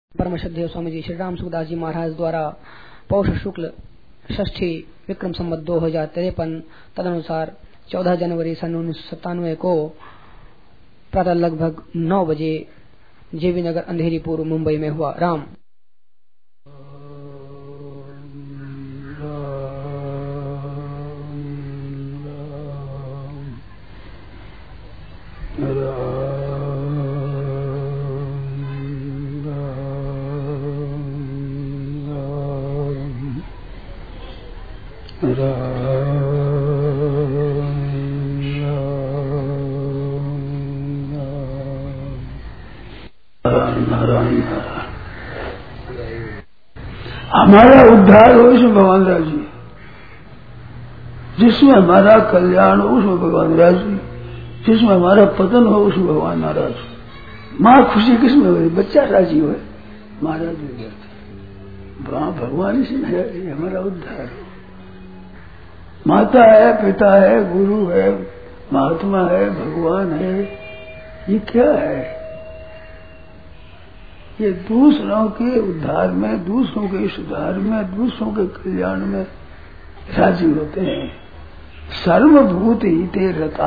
परम श्रद्धेय स्वामी जी श्री राम सुखदास जी महाराज द्वारा पौष शुक्ल षष्ठी विक्रम संवत 2053 तदनुसार 14 जनवरी सन 1997 को प्रातः लगभग 9 बजे जेबी नगर अंधेरी पूर्व मुंबई में हुआ। राम हमारा उद्धार हो इसमें भगवान राजी, जिसमें हमारा कल्याण हो उसमें भगवान राजी, जिसमें हमारा पतन हो उसमें भगवान नाराज। माँ खुशी किसमें हो, बच्चा राजी हो, माँ राजी हो जाती। वहां भगवान इसमें राजी, हमारा उद्धार हो। माता है, पिता है, गुरु है, महात्मा है, भगवान है, ये क्या है? ये दूसरों के उद्धार में, दूसरों के सुधार में, दूसरों के कल्याण में राजी होते हैं। सर्वभूत हिते रता,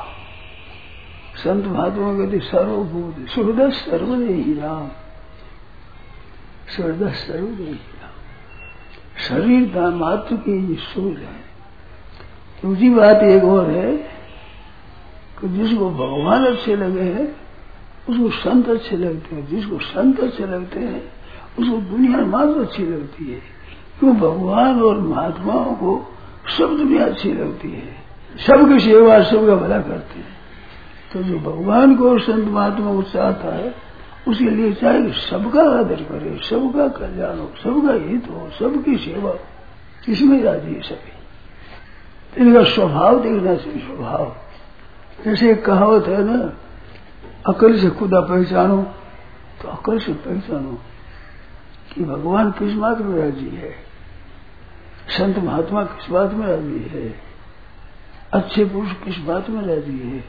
संत महात्मा कहते सर्वभूत सुहृद सर्वदेही राम, सुहृद सर्वदेही राम। शरीर का मात्र की ईश्वर है। दूसरी बात एक और है कि जिसको भगवान अच्छे लगे हैं उसको संत अच्छे लगते हैं, जिसको संत अच्छे लगते हैं उसको दुनिया मात्र अच्छी लगती है। क्यों? भगवान और महात्माओं को सब दुनिया अच्छी लगती है, सबकी सेवा, सबका भला करते हैं। तो जो भगवान को और संत महात्मा को चाहता है उसके लिए चाहे सबका आदर करे, सबका कल्याण हो, सबका हित हो, सबकी सेवा हो, इसमें राजी है सभी। इनका स्वभाव देखना चाहिए। स्वभाव जैसे कहावत है ना, अकल से खुदा पहचानो, तो अकल से पहचानो कि भगवान किस बात में राजी है, संत महात्मा किस बात में राजी है, अच्छे पुरुष किस बात में राजी है।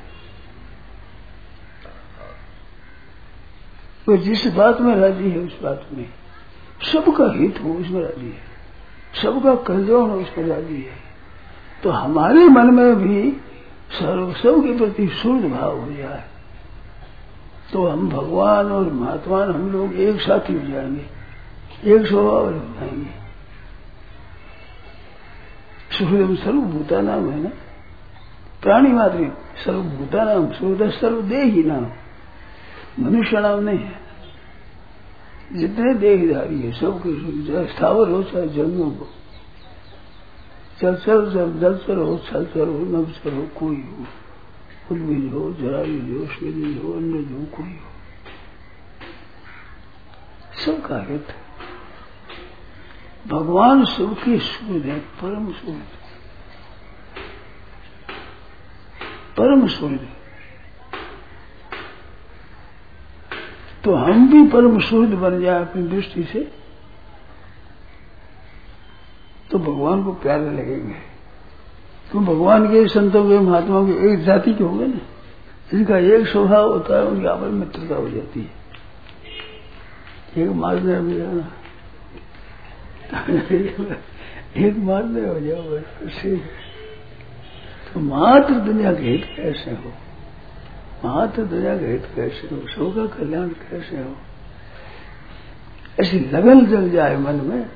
वो जिस बात में राजी है उस बात में सबका हित हो उसमें राजी है, सबका कल्याण हो उसमें राजी है। तो हमारे मन में भी सबके प्रति शुद्ध भाव हो जाए तो हम भगवान और महात्मा हम लोग एक साथ ही हो जाएंगे, एक स्वभाव हो जाएंगे। सुहृदम सर्वभूता नाम है ना, प्राणी मात्र सर्वभूता नाम, सुहृद सर्वदेही नाम, मनुष्य नाम नहीं है। जितने देहधारी है सबके, स्थावर हो चाहे जंगल हो, चल जलचर हो, छलचर हो, नवचर हो, कोई हो, उद्भिज हो, जरायुज हो, स्वेदीज हो, अन्नज हो, कोई हो, सबका हित। भगवान सबके सूर्य है, परम सूर्य, परम सूर्य। तो हम भी परम सूर्य बन जाए अपनी दृष्टि से तो भगवान को प्यारे लगेंगे। तो भगवान के, संतों के, महात्माओं के एक जाति के होंगे ना, जिनका एक स्वभाव होता है, उनकी आपस में मित्रता हो जाती है। एक मारने भी है ना, एक मारने हो जाओ बस। तो मात्र दुनिया के हित कैसे हो, मात्र दुनिया का हित कैसे हो, सबका कल्याण कैसे हो, ऐसी लगन जल जाए मन में।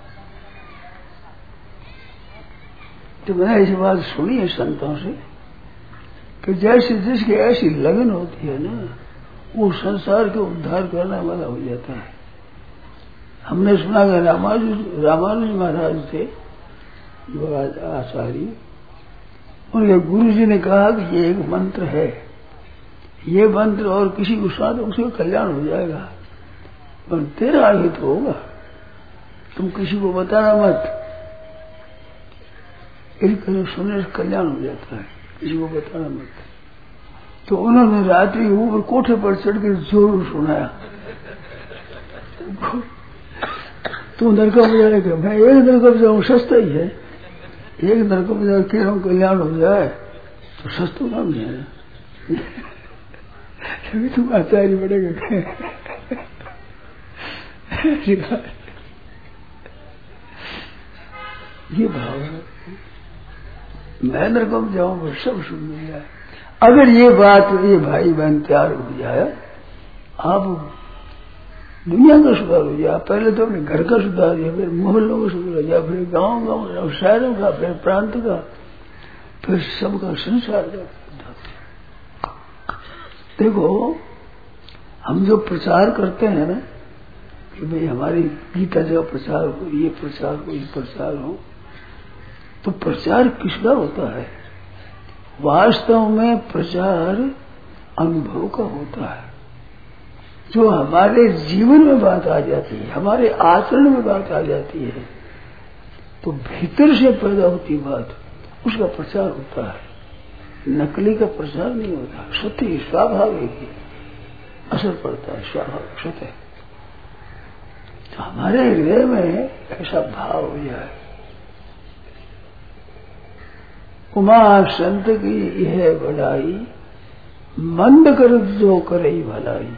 तो मैंने ऐसी बात सुनी है संतों से कि जैसे जिसकी ऐसी लगन होती है ना, वो संसार के उद्धार करने वाला हो जाता है। हमने सुना कि रामानुज महाराज थे जो आचार्य, उनके गुरु जी ने कहा कि ये एक मंत्र है, ये मंत्र और किसी को साथ उसका कल्याण हो जाएगा, पर तेरा हित होगा, तुम किसी को बताना मत। इनके सुनने से कल्याण हो जाता है, किसी को बताना मत। तो उन्होंने रात्रि ऊपर कोठे पर चढ़कर जोर सुनाया, तू नरक में जाएगा। मैं एक नरक में जाऊं, सस्ता ही है, एक नरक में जाकर कह रहा हूं कल्याण हो जाए तो सस्ता काम नहीं है। तभी तुम आचार्य बनेगा। ये भाव है। मैं नरकम जाऊंगा सब सुन मिल जाए। अगर ये बात ये भाई बहन तैयार हो जाए, आप दुनिया का सुधार हो जाए। पहले तो अपने घर का सुधार हो जाए, फिर मोहल्लों का सुधार हो जाए, फिर गाँव शहरों का, फिर प्रांत का, फिर सबका संसार का। देखो हम जो प्रचार करते हैं ना कि भाई हमारी गीता का प्रचार हो, ये प्रचार हो, ये प्रचार हो, तो प्रचार किसका होता है? वास्तव में प्रचार अनुभव का होता है। जो हमारे जीवन में बात आ जाती है, हमारे आचरण में बात आ जाती है, तो भीतर से पैदा होती बात, उसका प्रचार होता है। नकली का प्रचार नहीं होता, सत्य स्वाभाविक असर पड़ता है, स्वाभाविक सत्य। तो हमारे हृदय में ऐसा भाव हो जाए, उमा संत की यह बड़ाई, मंद कर जो करे भलाई।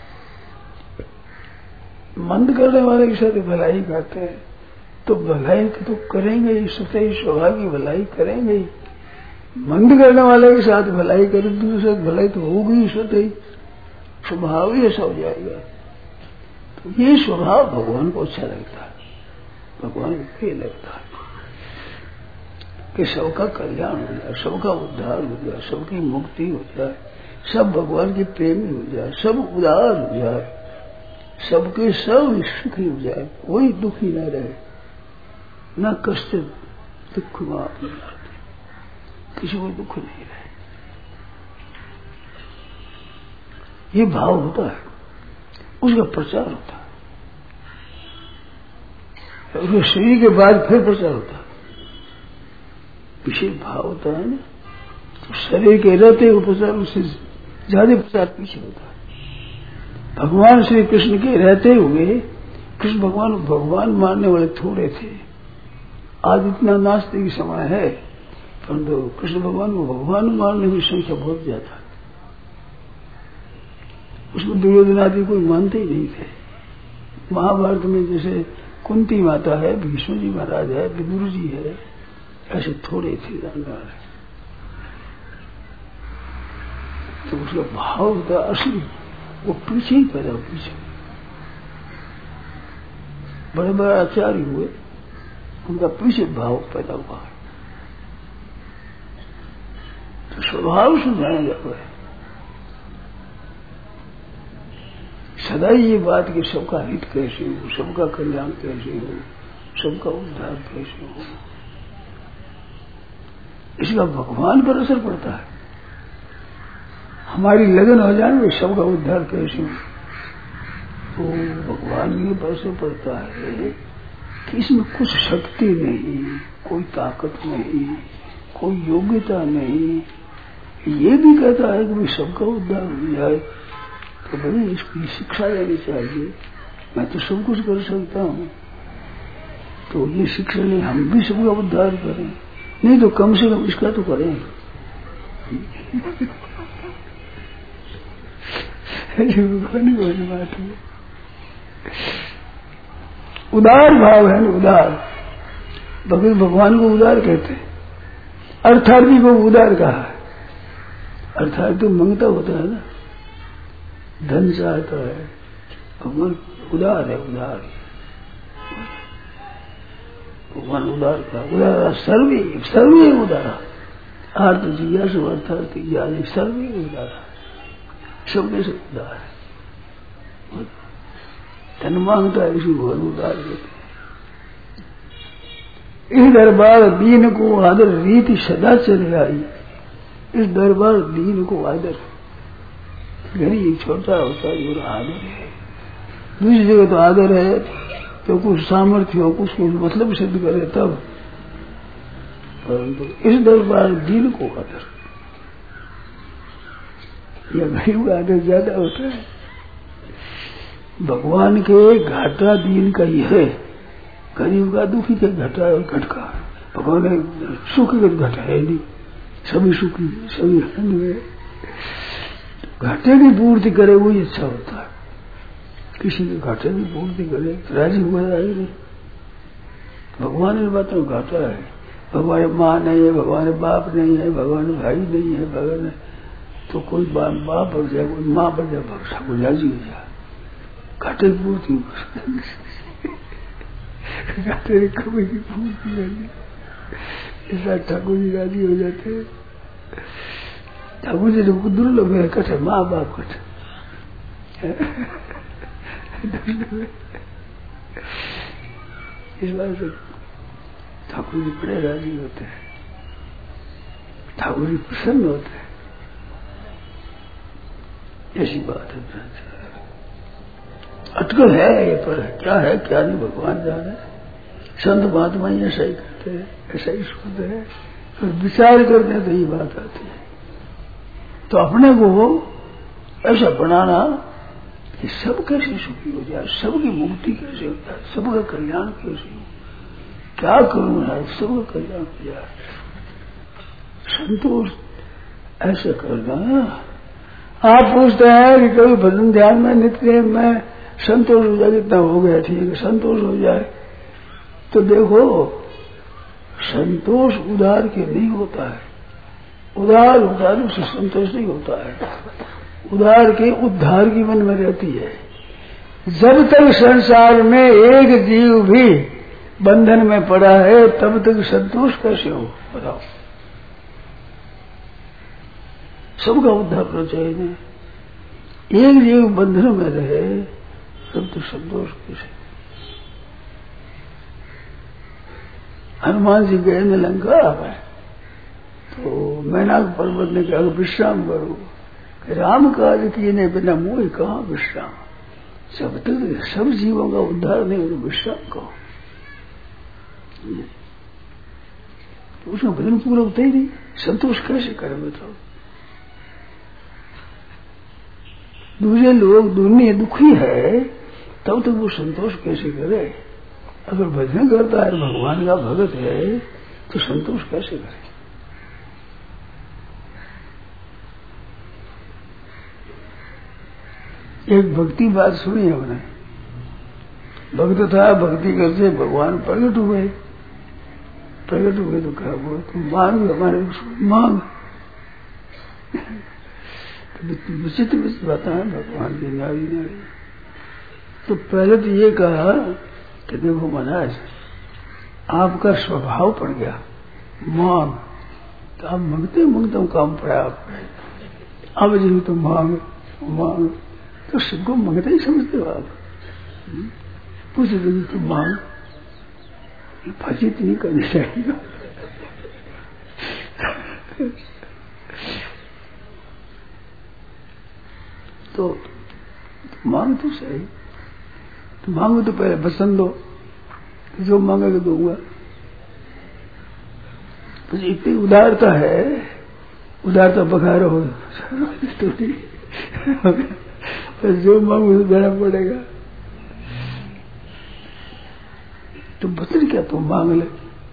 मंद करने वाले के साथ भलाई करते हैं तो भलाई तो करेंगे ही, सत्य स्वभाव की भलाई करेंगे ही। मंद करने वाले के साथ भलाई करें दूसरे साथ भलाई तो होगी ही, सत्य स्वभाव ही ऐसा हो जाएगा। तो ये स्वभाव भगवान को अच्छा लगता है, भगवान को ये लगता है कि सबका कल्याण हो जाए, सबका उद्धार हो जाए, सबकी मुक्ति हो जाए, सब भगवान के प्रेमी हो जाए, सब उदार हो जाए, सबके सब सुखी हो जाए, कोई दुखी न रहे, न कष्ट दुख में आपने किसी को दुख नहीं रहे। ये भाव होता है, उसका प्रचार होता है। उसके शरीर के बाद फिर प्रचार होता है। पीछे भाव होता है ना, तो शरीर के रहते हुए प्रचार, उससे ज्यादा प्रचार पीछे होता है। भगवान श्री कृष्ण के रहते हुए कृष्ण भगवान मानने वाले थोड़े थे। आज इतना नास्तिक समय है, परंतु कृष्ण भगवान को भगवान मानने की संख्या बहुत ज्यादा है। उसको दुर्योधन आदि कोई मानते ही नहीं थे। महाभारत में जैसे कुंती माता है, भीष्म जी महाराज है, विदुर जी है, ऐसे थोड़े थे जानकार। तो उसका भाव होता असली, वो पीछे ही पैदा हो, पीछे बड़े बड़े आचार्य हुए, उनका पीछे भाव पैदा हुआ है। तो स्वभाव से जाना जाता है सदा ये बात कि सबका हित कैसे हो, सबका कल्याण कैसे हो, सबका उद्धार कैसे हो, इसका भगवान पर असर पड़ता है। हमारी लगन हो जाए सबका उद्धार कैसे हो, तो भगवान ये पर असर पड़ता है कि इसमें कुछ शक्ति नहीं, कोई ताकत नहीं, कोई योग्यता नहीं। ये भी कहता है कि भाई सबका उद्धार हो जाए, तो भाई इसकी शिक्षा लेनी चाहिए, मैं तो सब कुछ कर सकता हूँ, तो ये शिक्षा ले हम भी सबका उद्धार करें, नहीं तो कम से कम इसका तो करें। बात है, उदार भाव है ना, उदार। भगवान को उदार कहते हैं, अर्थार्थी को उदार कहा है। अर्थात तो मंगता होता है ना, धन चाहता है, भगवान उदार है, उदार। भगवान उदार का उदार सर्वी उदारा, आर्थ जिज्ञासु अर्थार्थ ज्ञानी सर्वी उदारा, सबके से उदार है। धन मांगता है, इसी भगवान उदार देते हैं। इस दरबार दीन को आदर रीति सदा चले आई, इस दरबार दीन को आदर, गरीब छोटा होता है और आदर है। दूसरी जगह तो आदर है तो कुछ सामर्थ्य हो, कुछ मतलब सिद्ध करे तब, परंतु इस दरबार दीन को आदर, यह गरीब का आदर ज्यादा होता है। भगवान के घाटा दीन का ही है, गरीब का दुखी का घाटा और घटका। भगवान ने सुखी का घटा है नहीं, सभी सुखी सभी आनंद में, घाटे की पूर्ति करे वही अच्छा होता है। किसी के घाटे की पूर्ति करे तो राजी हुआ नहीं। भगवान इन बातों में घाटा है। भगवान माँ नहीं है, भगवान बाप नहीं है, भगवान भाई नहीं है, भगवान तो कोई बाप बढ़ जाए, कोई माँ बढ़ जाए, ठाकुर राजी हो जाए। घाटे की पूर्ति घाटे कभी की पूर्ति करनी, ऐसा ठाकुर जी राजी हो जाते हैं। ठाकुर जी को दुर्लभ है कठे माँ बाप कठे इस बात से ठाकुर जी बड़े राजी होते हैं, ठाकुर जी प्रसन्न होते हैं। ऐसी बात है। अटकल है ये, पर क्या है क्या नहीं भगवान जाने। संत महात्मा ही ऐसा ही करते हैं, ऐसा ही सुनते हैं, फिर विचार करते हैं तो ये बात आती है। तो अपने को ऐसा बनाना कि सब कैसे सुखी हो जाए, सबकी मुक्ति कैसे हो जाए, सबका कल्याण कैसे हो, क्या करूं यार सबका कल्याण हो जाए। संतोष ऐसे करना। आप पूछते हैं कि कभी भजन ध्यान में नित्य में संतोष हो जाए, कितना हो गया ठीक है संतोष हो जाए। तो देखो संतोष उदार के नहीं होता है, उदार से संतोष नहीं होता है। उदार के उद्धार की मन में रहती है। जब तक संसार में एक जीव भी बंधन में पड़ा है तब तक संतोष कैसे हो बताओ। सबका उद्धार करना चाहिए। एक जीव बंधन में रहे तब तक संतोष कैसे। हनुमान जी गए न लंका में तो मैनाक पर्वत ने कहा विश्राम करो। राम काज किए ने बिना मोह कहाँ विश्राम। जब तक सब जीवों का उद्धार नहीं हो तो विश्राम कहो। तो उसमें भजन पूरा होता ही नहीं, संतोष कैसे करें बताओ। दूसरे लोग दुनिया दुखी है तब तक वो संतोष कैसे करे। अगर भजन करता है भगवान का भगत है तो संतोष कैसे करे। एक भक्ति बात सुनी हमने। भक्त था, भक्ति करते भगवान प्रकट हुए तो कहा वो तुम मांग हमारे मांग। तो विचित्र बात है भगवान की नारी। तो पहले तो ये कहा कि देखो महाराज आपका स्वभाव पड़ गया मांग, तो आप मांगते मांगते काम पड़ा आप। अब जी तो मांग तो सबको मांगते ही समझते हो आप। पूछते तो मांग फजीत नहीं करनी चाहिए। तो मांग तो सही, तो मांगो तो पहले बसन दो, जो मांगेगा दूंगा। तो इतनी उदारता है, उदारता बघारो हो तो जो मांगो तो देना पड़ेगा। तो बचन क्या तुम मांग ले।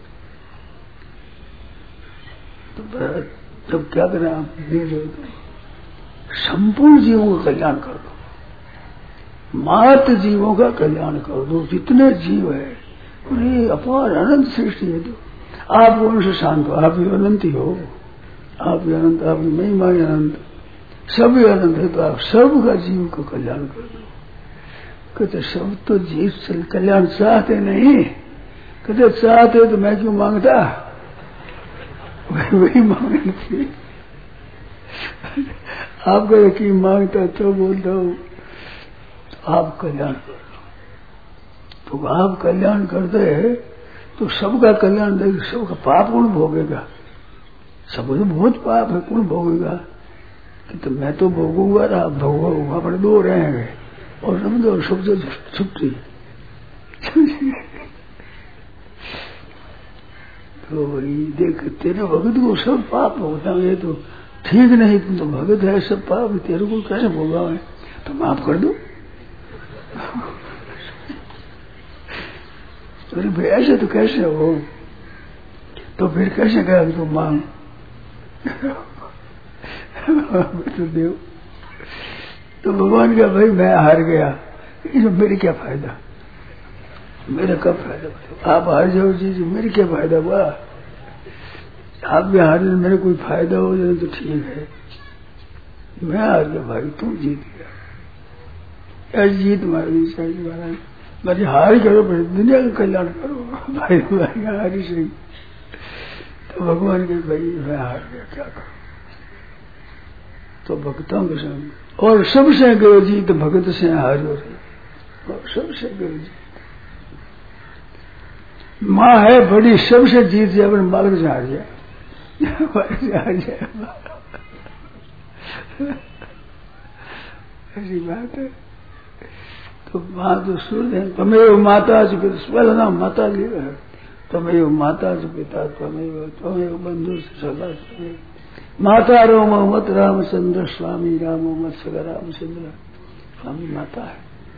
तो जब क्या करें आप दे दो तो संपूर्ण जीवों का कल्याण कर दो, मात्र जीवों का कल्याण कर दो। जितने जीव है उन्हें अपार अनंत सृष्टि है। तो आप उनसे शांत हो, आप भी अनंत ही हो, आप भी अनंत, आपकी महिमा अनंत, सभी अनंत है। तो आप सबका जीव को कल्याण कर दो। कहते सब तो जीव कल्याण चाहते नहीं, कहते चाहते तो मैं क्यों मांगता, वही मांगना चाहिए। आप कहते कि मांगता तो बोलता हूं तो आप कल्याण कर दो। तो आप कल्याण करते हैं तो सबका कल्याण देगा। सबका पाप कौन भोगेगा, सब तो बहुत पाप है, कौन भोगेगा। तो मैं तो भोगूंगा ना, आप भोगोगा, अपने दो रहेंगे और समझो सब छुट्टी। तो देख तेरे भगत को सब पाप होता है, तो ठीक नहीं, तुम तो भगत है, सब पाप तेरे को कैसे भोगा है, तो माफ कर दो। अरे भाई ऐसे तो कैसे हो, तो फिर कैसे कहा कि तुम मांग तो देव। तो भगवान का भाई मैं हार गया, इसमें मेरे क्या फायदा, मेरा कब फायदा? आप हार जाओ जी, मेरे क्या फायदा हुआ? आप भी हार जाए, मेरे कोई फायदा हो जाए तो ठीक है। मैं हार गया भाई, तू जीत गया। ऐसी जीत मारनी चाहिए महाराज। मेरी हार करो, पर दुनिया का कल्याण करो। भाई भाई हारी सही। तो भगवान के भाई मैं हार गया, क्या करूं? तो भक्तों के संग और सबसे गयो जीत, भगत से हारो रही। और सबसे गयो जीत, माँ है बड़ी, सबसे जीत जाए, अपने बालक से हार जाए, हार जाए। ऐसी बात है। तो माँ तो सूर्य है, तमेव माता च पिता, पहला नाम माता लिया है। तमेव माता च पिता, तमेव बंधु सदा। माता रोम मत रामचंद्र स्वामी, रामो मत सगा रामचंद्र स्वामी माता है।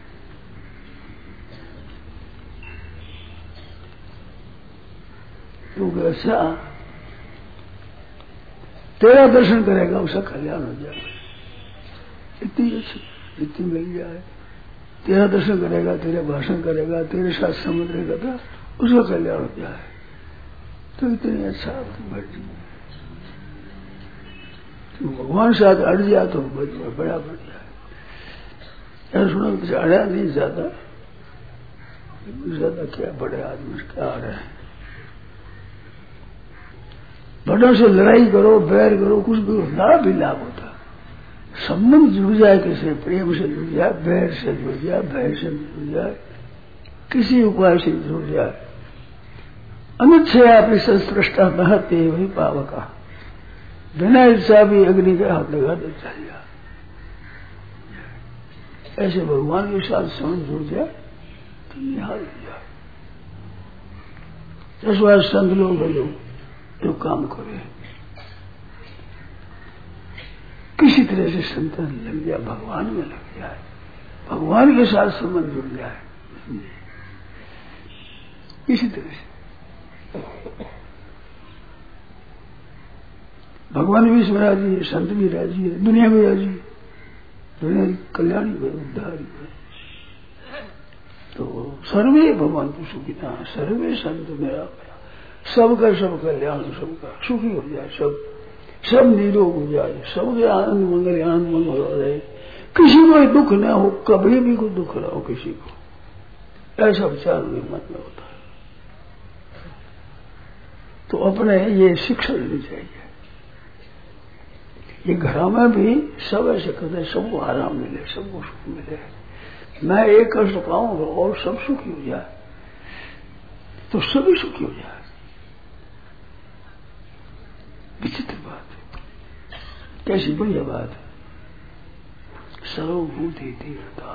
तू ऐसा तेरा दर्शन करेगा उसका कल्याण हो जाएगा। इतनी अच्छी इतनी मिल जाए, तेरा दर्शन करेगा, तेरे भाषण करेगा, तेरे साथ संबंध रहेगा था, उसका कल्याण हो जाए तो इतनी अच्छा मर्जी। तो भगवान साथ अड़ जाए तो बड़ा बढ़िया है। यार सुनो, कुछ अड़ा नहीं ज्यादा क्या बड़े आदमी क्या आ रहे हैं। बड़ों से लड़ाई करो, बैर करो, कुछ भी लाभ भी लाभ होता। संबंध जुड़ जाए, किसी प्रेम से जुड़ जाए, बैर से जुड़ जाए, भय से जुड़ जाए, किसी उपाय से जुड़ जाए। अनुच्छेद अपनी संस्पृष्टा महत्व वही पावका, बिना इच्छा भी अग्नि के हाथ लगा दे चाहिए। ऐसे भगवान के साथ संबंध जुड़ जाए तो ये हाल हो जाए। इस बार संत लोग जो काम करे, किसी तरह से संतन लग जाए, भगवान में लग जाए, भगवान के साथ संबंध जुड़ जाए, किसी तरह से भगवान भी इसमें राजी है, संत भी राजी है, दुनिया भी राजी है, दुनिया की कल्याणी है, उद्धारी है। तो सर्वे भगवान को सुखिता, सर्वे संत मेरा सबका सब कल्याण, सबका सुखी हो जाए, सब निरोग हो जाए, सबके आनंद मंगल हो जाए, किसी को दुख न हो, कभी भी कोई दुख न हो किसी को, ऐसा विचार भी मन में होता है। तो अपने ये शिक्षा लेनी चाहिए। ये घरों में भी सब ऐसे करते, सबको आराम मिले, सबको सुख मिले। मैं एक कष्ट पाऊंगा और सब सुखी हो जाए तो सभी सुखी हो जाए। विचित्र बात है, कैसी बढ़िया बात है। सर्वभूति तीव्रता,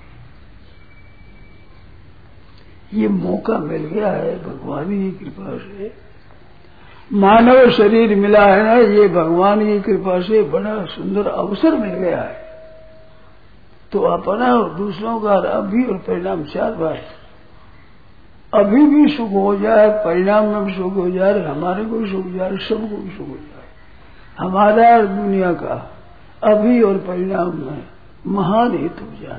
ये मौका मिल गया है भगवान की कृपा से। मानव शरीर मिला है ना, ये भगवान की कृपा से बड़ा सुंदर अवसर मिल गया है। तो अपना और दूसरों का अभी और परिणाम चार बार, अभी भी सुख हो जाए, परिणाम में भी सुख हो जाए, हमारे को भी सुख हो जाए, सबको भी सुख हो जाए। हमारा और दुनिया का अभी और परिणाम में महान हित हो जाए,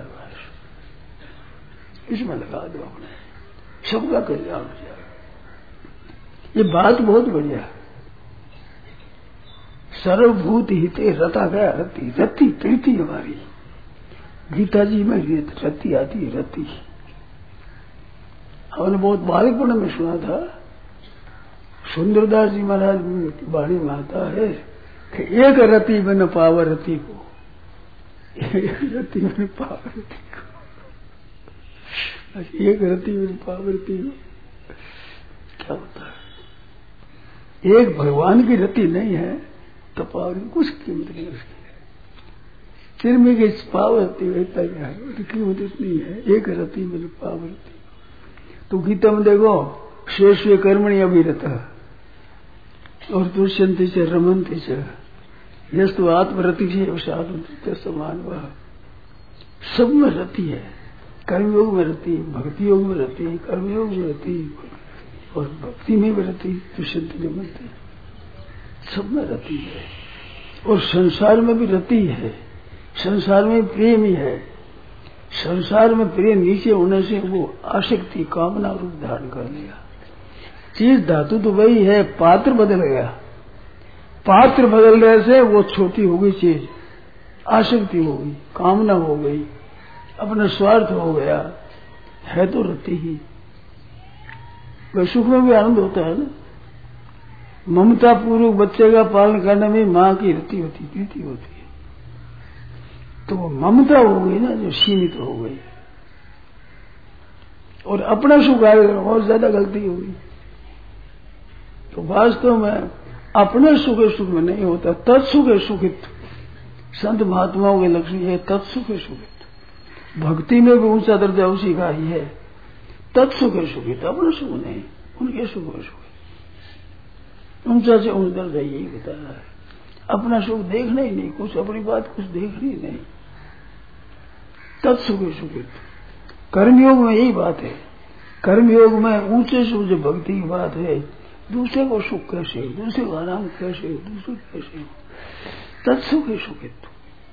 इसमें लगा दो अपने, सबका कल्याण हो जाए। ये बात बहुत बढ़िया है। सर्वभूत हिते रता गया, रति रति प्रीति हमारी गीता जी में रति आती है, रति। हमने बहुत बालिकपण में सुना था, सुंदरदास जी महाराज की वाणी में आता है कि एक रति में न पाव रति को, एक रति में न पाव रति को, एक रति में न पाव रति को क्या होता है? एक भगवान की रति नहीं है तो पाव कुछ कीमत नहीं उसकी। तिरमी की पाव रति वैसा क्या है, उसकी कीमत इतनी है, एक रति में न पाव रति। तो गीता में देखो, शेष्य कर्मणि अभिरत और दुष्यंति से रमंति से यस्तु आत्मरति से समान वह सब में रति है। कर्मयोग में रति, भक्ति योग में रति, कर्मयोग में रति और भक्ति में भी रति, दुष्यंति रमंति, सब में रति है। और संसार में भी रति है, संसार में प्रेम ही है। संसार में प्रिय नीचे होने से वो आसक्ति कामना रूप धारण कर लिया। चीज धातु तो वही है, पात्र बदल गया। पात्र बदलने से वो छोटी हो गई चीज, आसक्ति हो गई, कामना हो गई, अपना स्वार्थ हो गया। है तो रति ही। वह सुख में भी आनंद होता है ना। ममता पूर्वक बच्चे का पालन करने में माँ की रति होती, प्रीति होती है। तो वो ममता हो गई ना, जो सीमित हो गई, और अपना सुख आएगा बहुत ज्यादा गलती हो गई। तो वास्तव में अपने सुख सुख में नहीं होता, तत्सुख सुखित। संत महात्माओं के लक्षण है तत्सुख सुखित। भक्ति में भी ऊंचा दर्जा उसी का ही है, तत्सुख सुखित। अपना सुख नहीं, उनके सुख सुख। ऊंचा से ऊंचा दर्जा यही बताया है। अपना सुख देखना ही नहीं, कुछ अपनी बात कुछ देखनी ही नहीं, तत्सुख सुखित। कर्मयोग में यही बात है। कर्मयोग में ऊंचे से ऊंचे भक्ति की बात है। दूसरे को सुख कैसे हो, दूसरे को आराम कैसे हो, दूसरे को कैसे हो, तत्सुख सुखित।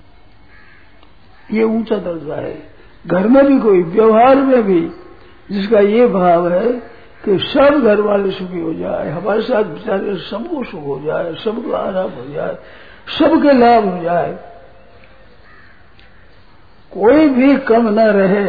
ये ऊंचा दर्जा है। घर में भी कोई, व्यवहार में भी जिसका ये भाव है कि सब घर वाले सुखी हो जाए, हमारे साथ बेचारे सबको सुख हो जाए, सबको आराम हो जाए, सबके लाभ हो जाए, कोई भी कम न रहे,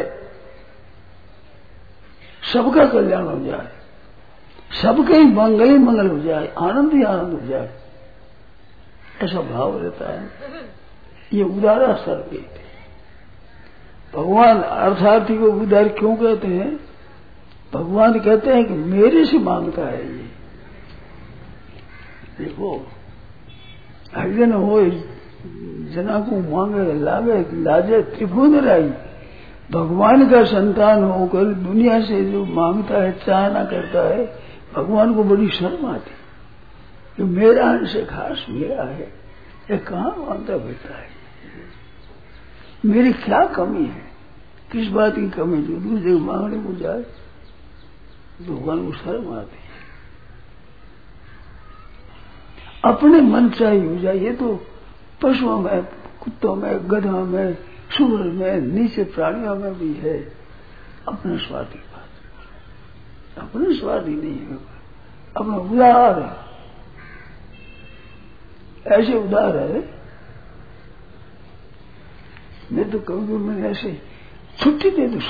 सबका कल्याण हो जाए, सबके ही मंगल ही मंगल हो जाए, आनंद ही आनंद हो जाए, ऐसा भाव रहता है। ये उदारा सर्व। भगवान अर्थार्थी को उदार क्यों कहते हैं? भगवान कहते हैं कि मेरे से मांगता है ये। देखो, हरिजन हो जना को मांगे लागे लाजे त्रिभुवन राई। भगवान का संतान होकर दुनिया से जो मांगता है, चाहना करता है, भगवान को बड़ी शर्म आती कि मेरा अंश खास मेरा है, ये कहाँ मांगता बैठा है, मेरी क्या कमी है, किस बात की कमी जो दूसरे को मांगने को जाए। भगवान को शर्म आती है। अपने मन चाहिए हो जाए। ये तो पशुओं में, कुत्तों में, गधों में, सूअर में, नीचे प्राणियों में भी है अपने स्वार्थी बात। अपने स्वार्थी नहीं है, अपना उदार है, ऐसे उदार है। मैं तो कहूँ मैंने ऐसे छुट्टी दे दो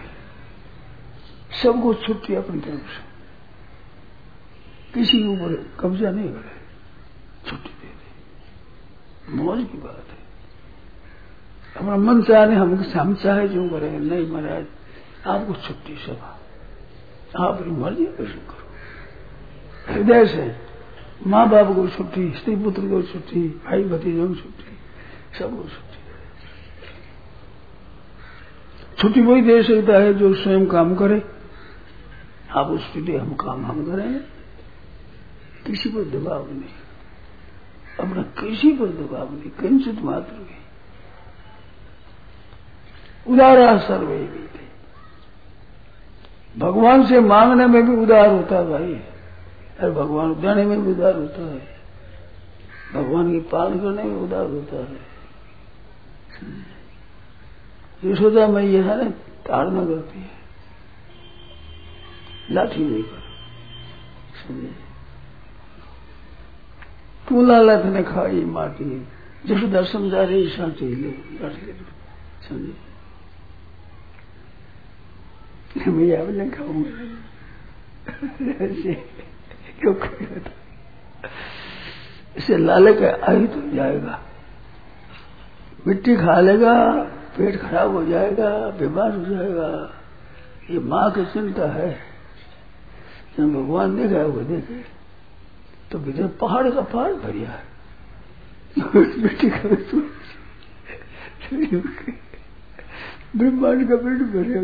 सबको छुट्टी अपनी तरफ से, किसी के ऊपर कब्जा नहीं करे, छुट्टी दे दे, मौज की बात है। अपना मन चाहे हम चाहे जो करें, नहीं महाराज आपको छुट्टी, सब आप अपनी मर्जी कैसे करो। हृदय से माँ बाप को छुट्टी, स्त्री पुत्र को छुट्टी, भाई भतीजों को छुट्टी, सबको छुट्टी। छुट्टी वही दे सकता है जो स्वयं काम करे। आप उस छुट्टी हम काम हम करेंगे, किसी पर दबाव नहीं, अपना किसी पर दबाव नहीं, किंचित मात्र भी। उदारा सर्वे भी थे। भगवान से मांगने में भी उदार होता है भाई, अरे भगवान देने में भी उदार होता है, भगवान की पालन करने में उदार होता है। यशोदा मैया है ना, ताड़ना करती है, लाठी लेकर, समझे, तू लालत ने खाई माटी, यशोदा समझा रही साथी ले लाठी लेकर, समझे, मैया ने खाऊंगा क्यों करेगा, इसे लालच आहित हो जाएगा, मिट्टी खा लेगा, पेट खराब हो जाएगा, बीमार हो जाएगा। ये माँ की चिंता है। जब भगवान देखा वो देखे तो भीतर पहाड़ का पहाड़ भरिया है, मिट्टी का ब्रह्मांड का पेट भरिया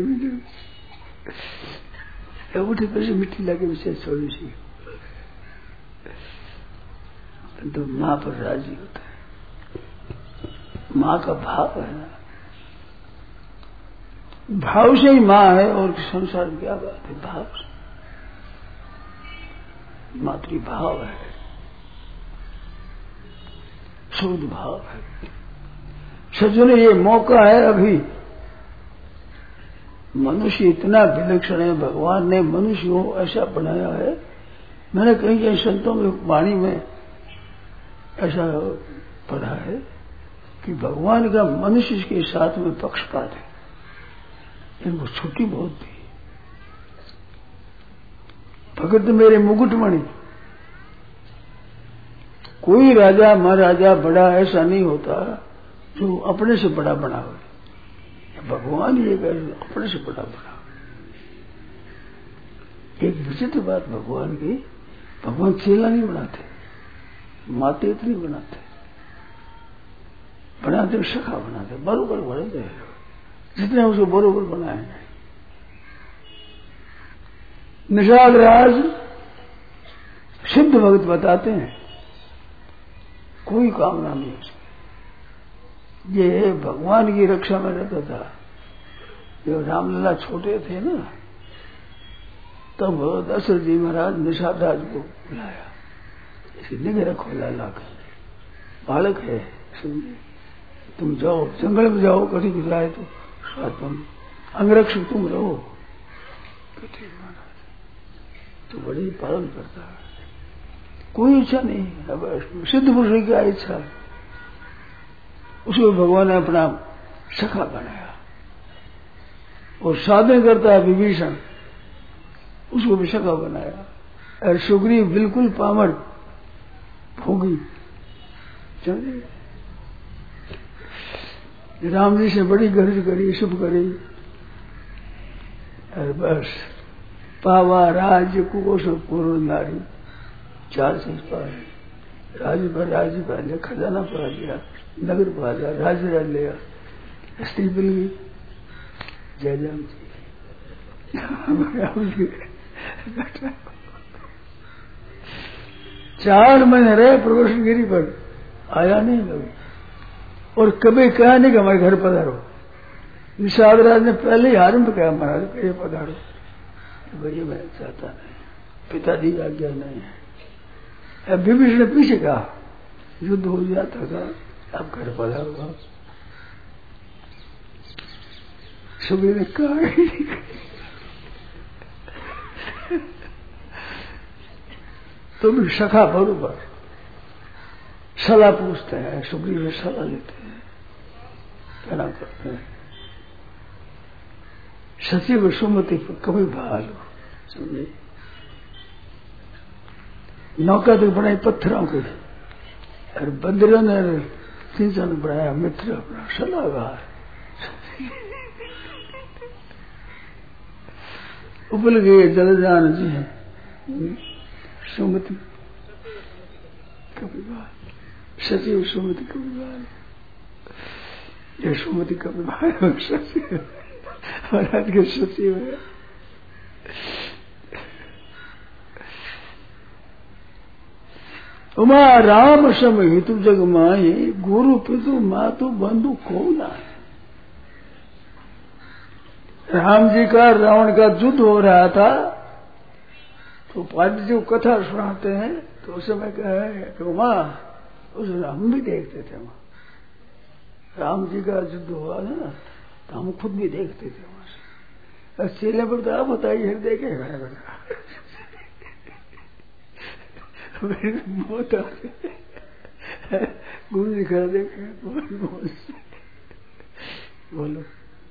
उठे पैसे मिट्टी लगे उसे छोड़ी सी, तो माँ पर राजी होता है। माँ का भाव है ना, भाव से ही माँ है, और संसार में क्या बात है, भाव से मातृभाव है, शुद्ध भाव है। सज्जनों, ये मौका है अभी मनुष्य इतना विलक्षण है, भगवान ने मनुष्य को ऐसा बनाया है। मैंने कहीं कहीं संतों की वाणी में ऐसा पढ़ा है कि भगवान का मनुष्य के साथ में पक्षपात है, इनको छुट्टी बहुत दी। भगत मेरे मुकुटमणि, कोई राजा महाराजा बड़ा ऐसा नहीं होता जो अपने से बड़ा बना हो। भगवान ये अपने से बड़ा बना। एक विचित्र बात भगवान की, भगवान चेला नहीं बनाते, माते इतनी बनाते, बनाते सखा बनाते, बरोबर बढ़े जितने उसको बरोबर बनाएंगे। निषाद राज सिद्ध भगत बताते हैं कोई कामना नहीं उसकी। ये भगवान की रक्षा में रहता था। जब रामलला छोटे थे ना, तब दशरथ जी महाराज निषाद राज को बुलाया, इसे निगे रखो लाला का बालक है, तुम जाओ जंगल में जाओ, कभी बुलाए तो साथ तुम अंगरक्षक तुम रहो। ठीक महाराज तो बड़ी पालन करता है, कोई इच्छा नहीं। अब सिद्ध पुरुष की क्या इच्छा, उसको भगवान ने अपना सखा बनाया। और साधन करता है विभीषण, उसको भी सखा बनाया। और सुग्रीव बिल्कुल पामर भोगी, राम जी से बड़ी गरज करी, शुभ करी, और बस पावा राज्य कुकोश पूर्व नारी, 4 चीज पाए। राज्य पा लिया, खजाना पा लिया, नगर पा लिया, राज्य राज लिया, स्त्री मिल गई, जय राम जी। 4 महीने रहे प्रवेशगिरी पर, आया नहीं कभी, और कभी कहा नहीं कि हमारे घर पधारो। निषाद राज ने पहले ही आरंभ किया, महाराज कहिए पधारो। भैया मैं चाहता नहीं, पिताजी की आज्ञा नहीं है। विभीषण ने पीछे कहा, युद्ध हो जाता था, अब घर पधारो। सुग्रीव ने कहा तुम सखा बरोबर सलाह पूछते हैं, सुग्रीव से सलाह लेते हैं, कहना करते हैं। सचिव सुमति कभी भालो, समझे, नौका तो बनाई पत्थरों के, और बंदरों ने सिंचन बनाया मित्र अपना सलाहकार। उपल गए जलजान जी सुमति कभी भाल, सचिव सुमति कभी भाल, ये सुमति कभी भाल सचिव महाराज के सचिव है। उमा राम सम हितु जग माए, गुरु पितु मातु बंधु को नाए। राम जी का रावण का युद्ध हो रहा था, तो पांडव जी को कथा सुनाते हैं, तो उस समय कहे उमा, उस हम भी देखते थे वहां, राम जी का युद्ध हुआ ना, तो हम खुद भी देखते थे वहां से। चेले पर तो आप बताइए, हृदय के घड़ा घड़ा मौत आ गई। गुरु जी खड़ा देखे, बोलो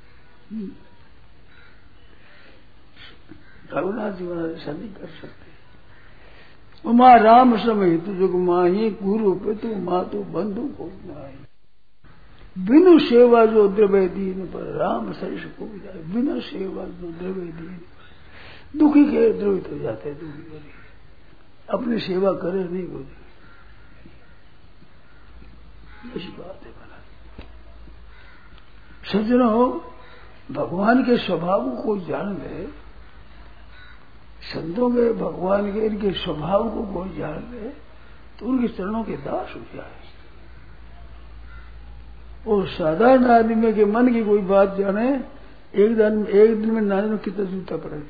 रघुनाथ जी महाराज ऐसा नहीं कर सकते। उमा राम समय तु जुग माही, गुरु पितु मातु बंधु को नाई। बिनु सेवा जो द्रव्य दीन पर, राम सरिष को जाए। बिना सेवा जो द्रव्य दीन पर, दुखी के द्रवित हो जाते हैं, दुखी करिए अपनी सेवा करे नहीं बोले, ऐसी बात है। बना सज्जनों, भगवान के स्वभाव को जान ले, संतों के भगवान के इनके स्वभाव को कोई जान ले, तो उनके चरणों के दास हो जाए। और साधारण आदमी के मन की कोई बात जाने, एक दिन में नाने में कितना जूता पड़े,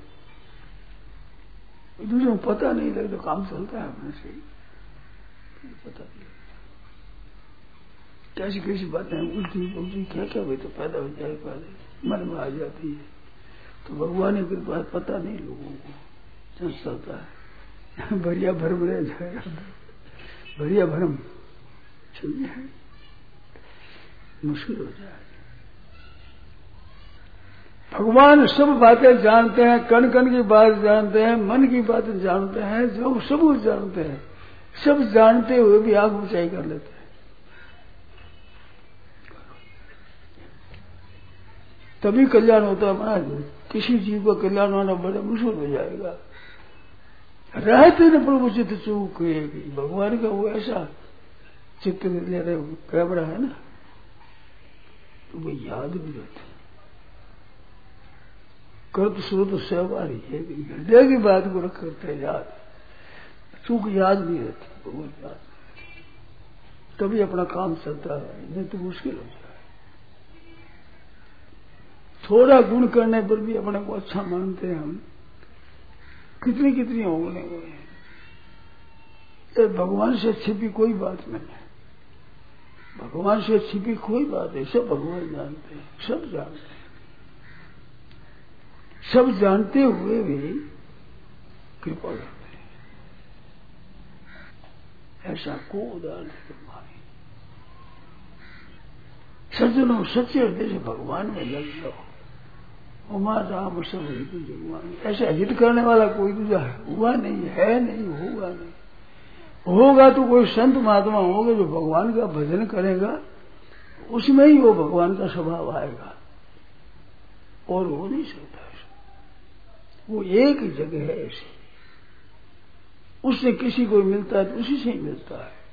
दूसरे को पता नहीं लगता, काम चलता है अपने से, पता नहीं कैसी कैसी बातें उल्टी उल्टी क्या क्या भी तो पैदा हो जाए, पहले मन में आ जाती है। तो भगवान की कृपा पता नहीं लोगों को चलता है। बढ़िया भरम रह जाएगा, बढ़िया भरम चल जाए, मुश्किल हो जाए। भगवान सब बातें जानते हैं, कण कण की बात जानते हैं, मन की बातें जानते हैं, जो सब कुछ जानते हैं। सब जानते हुए भी आंख ऊंचाई कर लेते हैं। तभी कल्याण होता है महाराज। किसी जीव का कल्याण होना बड़ा मुश्किल हो जाएगा। रहते न प्रभु चित्त चूक भगवान का वो ऐसा चित्त ले रहे कैमरा है ना, तो वो याद भी रहते कर्त स्रोत सहवारी है। हृदय की बात को रख करते याद, चूक याद नहीं रहती, भगवान याद तभी अपना काम चलता है, नहीं तो मुश्किल हो जाए। थोड़ा गुण करने पर भी अपने को अच्छा मानते हैं हम, कितनी कितनी होने हुए हैं। तो भगवान से छिपी कोई बात नहीं है, भगवान से छिपी कोई बात है। सब भगवान जानते हैं, सब जानते हैं, सब जानते हुए भी कृपा करते हैं। ऐसा को उदाहरण हमारे सज्जनों सच्चे हृदय से भगवान में लग जाओ। उमा राम सब हित भगवान, ऐसा हित करने वाला कोई दूसरा हुआ नहीं है, नहीं होगा नहीं। होगा तो कोई संत महात्मा होगा जो भगवान का भजन करेगा, उसमें ही वो भगवान का स्वभाव आएगा, और हो नहीं सकता। वो एक ही जगह है ऐसी, उससे किसी को मिलता है तो उसी से ही मिलता है।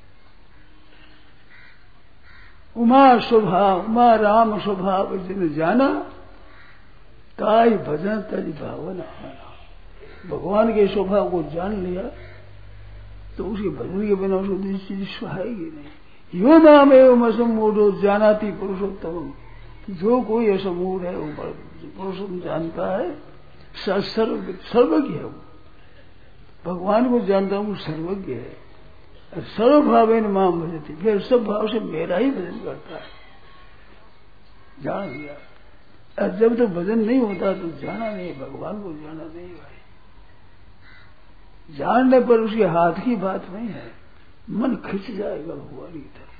उमा स्वभाव, उमा राम स्वभाव जिन जाना, ताई भजन तज भावना आना। भगवान के स्वभाव को जान लिया तो उसके भजन के बिना उसको दूसरी चीज सुहाएगी नहीं। यो नाम एवं असम मूढ़ो जानाती पुरुषोत्तम, जो कोई ऐसा मूढ़ है वो पुरुषोत्तम जानता है, सर्वज्ञ है। वो भगवान को जानता हूं, सर्वज्ञ है। सर्वभाव माम भजती, फिर सब भाव से मेरा ही भजन करता है। जान लिया। और जब तक भजन नहीं होता तो जाना नहीं, भगवान को जाना नहीं भाई। जानने पर उसके हाथ की बात नहीं है, मन खिंच जाएगा भगवान की तरफ।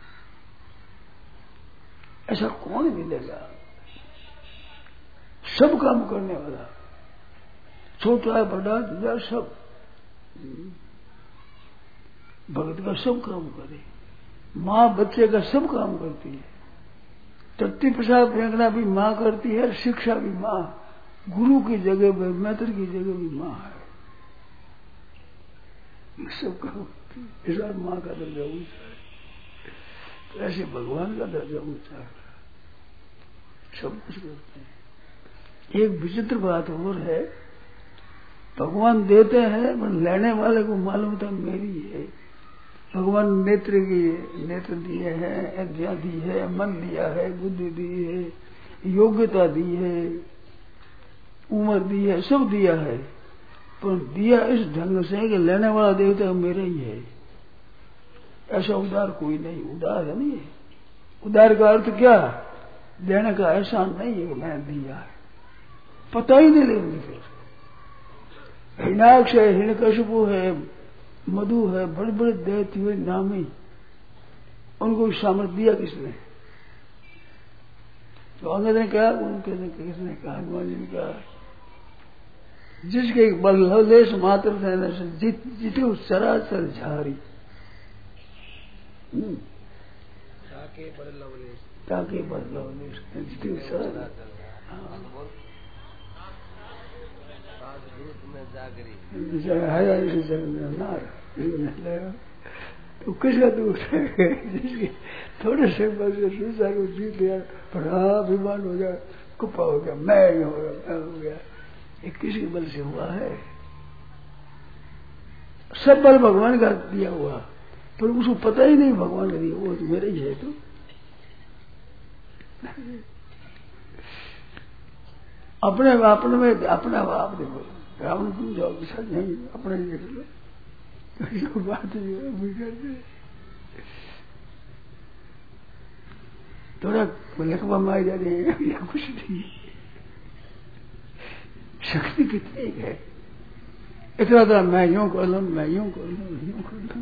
ऐसा कौन मिलेगा? सब काम करने वाला, छोटा बड़ा दूजा सब, भगत का सब काम करे। माँ बच्चे का सब काम करती है। टट्टी पेशाब फेंकना भी माँ करती है, शिक्षा भी माँ, गुरु की जगह पर मैत्र की जगह भी माँ है। सब काम करती है। ऐसा माँ का दर्जा ऊंचा है, तो ऐसे भगवान का दर्जा ऊंचा है, सब कुछ करते हैं। एक विचित्र बात और है, भगवान देते हैं पर लेने वाले को मालूम था मेरी है। भगवान नेत्र दिए हैं, अज्ञा दी है, मन दिया है, बुद्धि दी है, योग्यता दी है, उम्र दी है, सब दिया है, पर दिया इस ढंग से कि लेने वाला देवता मेरा ही है। ऐसा उदार कोई नहीं, उदार है नहीं। उदार का अर्थ क्या? देने का एहसान नहीं है कि मैंने दिया है, पता ही नहीं लेंगे। फिर हिरण्याक्ष है, हिरण्यकशिपु है, मधु है, बड़े बड़े दैत्य हुए नामी, उनको सामर्थ्य दिया किसने? तो अंग्रेज ने कहा, किसने कहा? हनुमान जी ने कहा, जिसके बल्लवलेश मात्र से जिते चराचर झारी, ताके बल्लवलेश जिते चराचर तो किसका दूध है? जिसके थोड़े से बल से दूसरा को जीत गया, बड़ा अभिमान हो गया, कुप्पा हो गया, मैं ही हो गया, मैं हो गया, ये किसके बल से हुआ है? सब बल भगवान का दिया हुआ, पर उसको पता ही नहीं भगवान का दिया, वो तो मेरा ही है। तो अपने में अपना आप देखो, रावण तुम जाओ विषय नहीं, अपने देख लो, तो बात करते थोड़ा लकवा मार जा रही है, कुछ नहीं। शक्ति कितनी है। इतना था मैं यूं कर लूं, मैं यूं कर लूं, यूं कर लूं।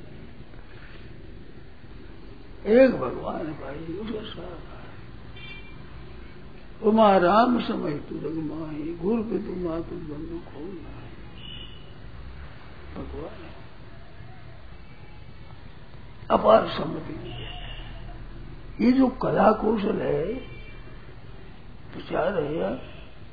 एक भगवान है भाई, उसका सारा उमा राम समय तू रगमाही, गुरु पे तू मातु बंधु खोलना। भगवान है, अपार सम्मति है। ये जो कला कौशल है, विचार है यार,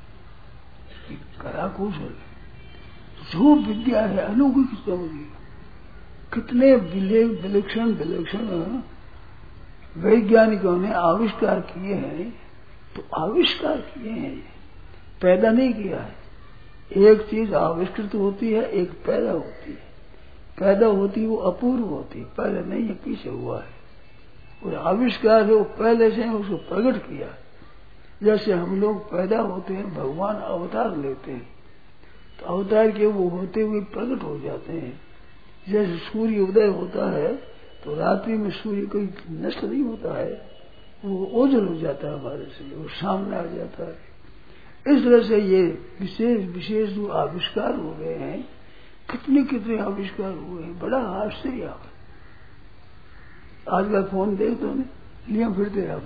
कला कौशल जो विद्या है अलौकिक समझिए। कितने विलक्षण विलक्षण वैज्ञानिकों ने आविष्कार किए हैं, तो आविष्कार किए हैं, पैदा नहीं किया है। एक चीज आविष्कृत होती है, एक पैदा होती है। पैदा होती है वो अपूर्व होती है, पहले नहीं है, पीछे हुआ है। और आविष्कार है वो पहले से उसको प्रकट किया। जैसे हम लोग पैदा होते हैं, भगवान अवतार लेते हैं, तो अवतार के वो होते हुए प्रकट हो जाते हैं। जैसे सूर्य उदय होता है तो रात्रि में सूर्य कोई नष्ट नहीं होता है, वो ओझल हो जाता है हमारे से, वो सामने आ जाता है। इस तरह से ये विशेष विशेष जो आविष्कार हो गए हैं, कितने कितने आविष्कार हुए हैं, बड़ा आश्चर्य आता है। आज का फोन देख तो लिया फिरते आप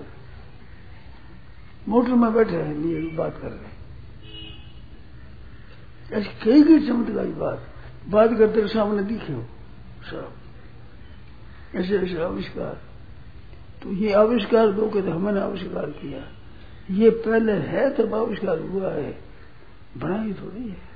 मोटर में बैठे हैं, लिए बात कर रहे हैं। ऐसी कई चमत्कारी बात करते सामने दिखे हो सब, ऐसे ऐसे आविष्कार। तो ये आविष्कार दो कहते हमने आविष्कार किया, ये पहले है तब आविष्कार हुआ है, बनाई थोड़ी है।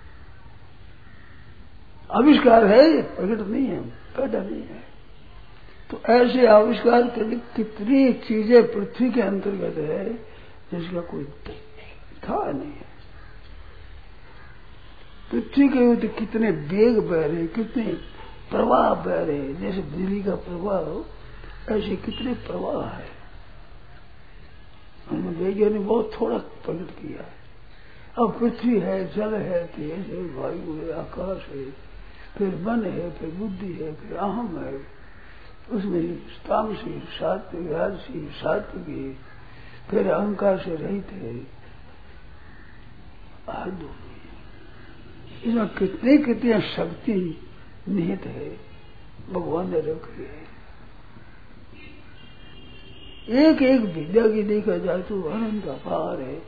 आविष्कार है, ये प्रकट नहीं है, पैदा नहीं है। तो ऐसे आविष्कार के कितनी चीजें पृथ्वी के अंतर्गत है जिसका कोई था नहीं है। पृथ्वी के ऊपर कितने वेग बह रहे, कितने प्रवाह बह रहे, जैसे बिजली का प्रवाह हो ऐसे कितने प्रवाह है। हमने वैज्ञानिक बहुत थोड़ा प्रकट किया है। अब पृथ्वी है, जल है, तेज है, वायु है, आकाश है, फिर मन है, फिर बुद्धि है, फिर अहम है, उसमें तामसी, सात्विक, राजसी, सात्विक, फिर अहंकार से रहित है, आदि। इसमें कितने कितनी शक्ति निहित है, भगवान ने रखी है। एक एक विद्या की देखा जाए तो अनंत अपार है।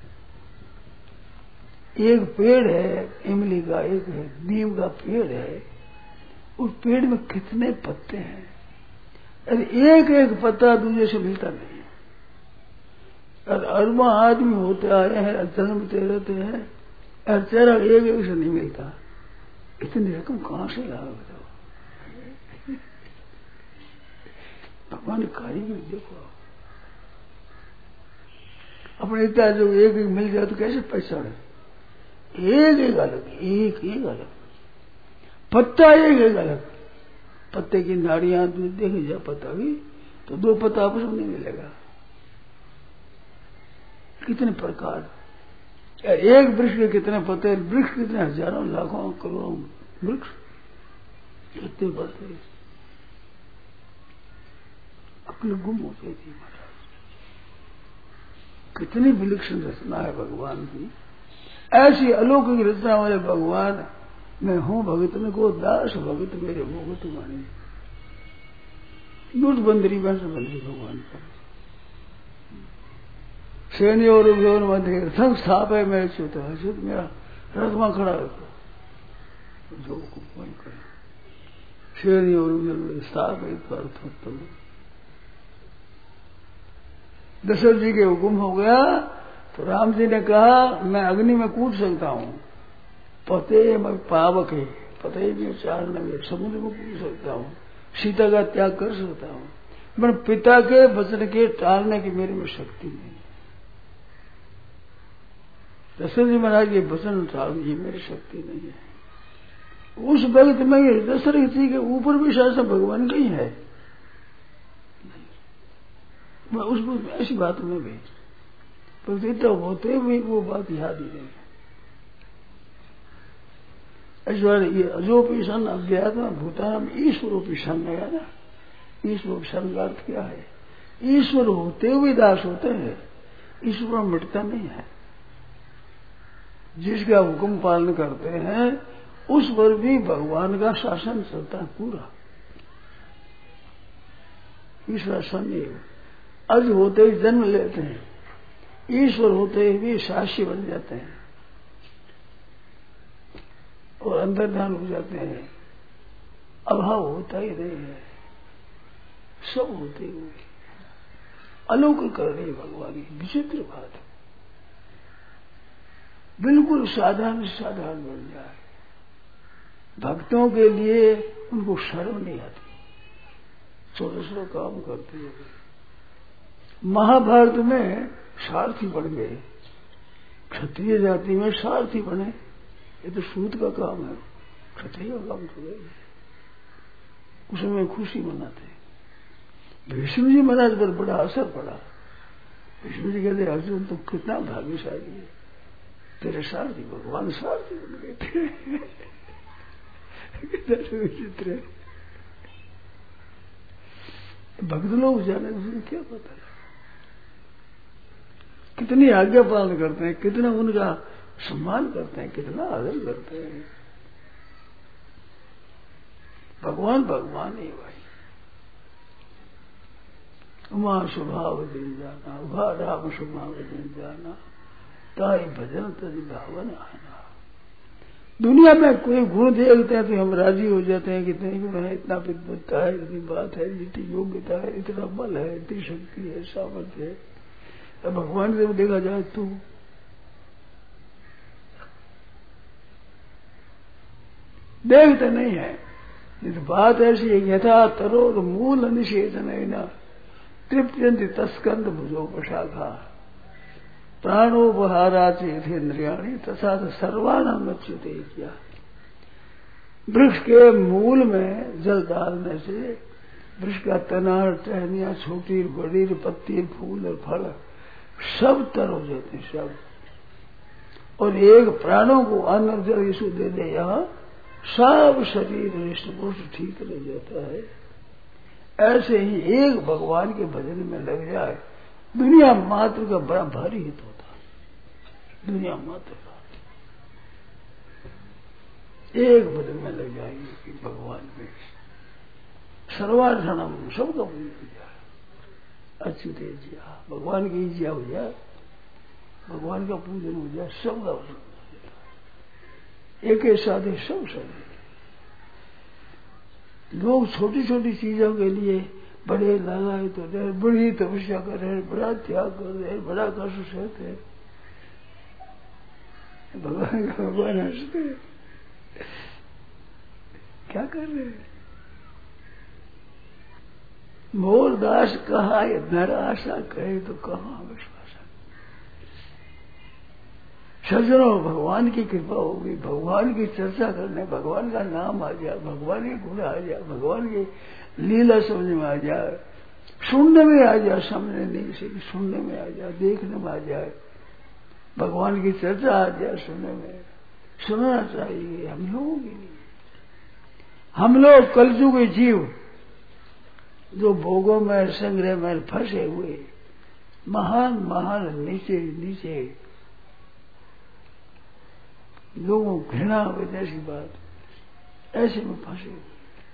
एक पेड़ है इमली का, एक है नीम का पेड़ है, उस पेड़ में कितने पत्ते हैं, अरे एक एक पत्ता दूसरे से मिलता नहीं है। और अरबा आदमी होते आए हैं, जन्मते रहते हैं, और चेहरा एक एक से नहीं मिलता। इतनी रकम कहां से ला बताओ। भगवान कारीगर देखो, अपने इतना जो एक एक मिल जाए तो कैसे पहचाने। एक एक अलग, एक एक अलग पत्ता, एक एक अलग पत्ते की नाड़ियां देखी जाए पत्ता भी, तो दो पत्ता आपस में नहीं मिलेगा। कितने प्रकार, एक वृक्ष के कितने पत्ते, वृक्ष कितने हजारों लाखों करोड़ों वृक्ष, कितने पत्ते, अक्ल गुम हो जाती महाराज। कितनी विलक्षण रचना है भगवान की। ऐसी अलौकिक रचना वाले भगवान, मैं हूं भगत में को दास, भगत मेरे भोगत माने। लूट बंदरी वंश बंदरी भगवान पर सैन्य और उद्योग मध्य सब स्थाप है। मैं च्युत अच्युत मेरा रथमा खड़ा रखो जो कोई करे। सैन्य और उद्योग स्थाप है तो अर्थ दशरथ जी के हुक्म हो गया तो राम जी ने कहा मैं अग्नि में कूद सकता हूं, पते में पावक है, पते में चारने में समुद्र में कूद सकता हूं, सीता का त्याग कर सकता हूं, पर पिता के वचन के टालने की मेरे में शक्ति नहीं। दशरथ जी महाराज के वचन टालने की मेरी शक्ति नहीं है। उस वक्त में ये दशरथ जी के ऊपर भी शासन भगवान का ही है। मैं उस ऐसी बात में भी प्रतिष्ठा होते हुए वो बात याद ही नहीं। ऐश्वर्य ये अजोपीशन अज्ञात्मा भूतान ईश्वरोपीशन है ना। ईश्वरोपीशन का अर्थ क्या है? ईश्वर होते हुए दास होते हैं, ईश्वर मिटता नहीं है। जिसका हुक्म पालन करते हैं उस पर भी भगवान का शासन चलता है पूरा। ईश्वर सदैव अज होते ही जन्म लेते हैं, ईश्वर होते ही भी साक्षी बन जाते हैं और अंतर्धान हो जाते हैं। अभाव होता ही नहीं है, सब होते हुए अलौकिक कर रही भगवान की विचित्र बात है। बिल्कुल साधारण साधारण बन जाए, भक्तों के लिए उनको शर्म नहीं आती, छोटे छोटे काम करते हुए। महाभारत में सारथी बन गए, क्षत्रिय जाति में सारथी बने, ये तो सूत का काम है, क्षत्रिय का काम तो गए, उसमें खुशी मनाते। भीष्म जी महाराज पर बड़ा असर पड़ा। भीष्म जी कहते अर्जुन तुम कितना भाग्यशाली है, तेरे सारथी भगवान सारथी बन गए थे। कितना विचित्र है, भक्त लोग जाने उसे क्या पता है, कितनी आज्ञा पालन करते हैं, कितना उनका सम्मान करते हैं, कितना आदर करते हैं। भगवान भगवान ही भाई। उमा स्वभाव दिन जाना, उभा राम स्वभाव दिन जाना, ताई भजन तज भावन आना। दुनिया में कोई गुण देखते हैं तो हम राजी हो जाते हैं कि इतने गुण है, इतना विद्वत्ता है, इतनी बात है, इतनी योग्यता है, इतना बल है, इतनी शक्ति है, सामर्थ्य है। अब भगवान से देखा जाए तो देखते नहीं है। तो बात ऐसी है, यथा तरोर मूल निषेधन तृप्यंति तस्कंद भुजो पशाखा प्राणोपहारा चेथेन्द्रियाणी तथा सर्वाणाम नच्युते किया। वृक्ष के मूल में जल डालने से वृक्ष का तना, टहनियां, छोटी बड़ी पत्ती, फूल और फल सब तर हो जाते हैं, सब। और एक प्राणों को अन्न जल यीशु दे दे, यहाँ सब शरीर हृष्ट पुष्ट ठीक रह जाता है। ऐसे ही एक भगवान के भजन में लग जाए, दुनिया मात्र का बड़ा भारी हित होता है। दुनिया मात्र का एक भजन में लग जाएगी कि भगवान में सर्वाधनम सबका पूजन हो जाए, अच्युते जिया, भगवान की जिया हो जाए, भगवान का पूजन हो जाए, सबका पूजन हो जाए, एक साथ ही सब सब। लोग छोटी छोटी चीजों के लिए बड़े लगाए तो रहे, बड़ी तपस्या कर रहे, बड़ा त्याग कर रहे, बड़ा कष्ट सहते, भगवान हंसते क्या कर रहे हैं। मोरदास कहा नर आशा कहे तो कहाँ विश्वास। सज्जनों, भगवान की कृपा होगी, भगवान की चर्चा करने, भगवान का नाम आ जाए, भगवान के गुण आ जाए, भगवान की लीला समझ में आ जाए, सुनने में आ जाए, समझने नहीं से सुनने में आ जाए, देखने में आ जाए, भगवान की चर्चा आ जाए, सुनने में सुनना चाहिए हम लोगों के लिए। हम लोग कलयुग के जीव जो भोगों में संग्रह में फंसे हुए, महान महान नीचे नीचे लोगों घृणा हो जैसी बात, ऐसे में फंसे हुए,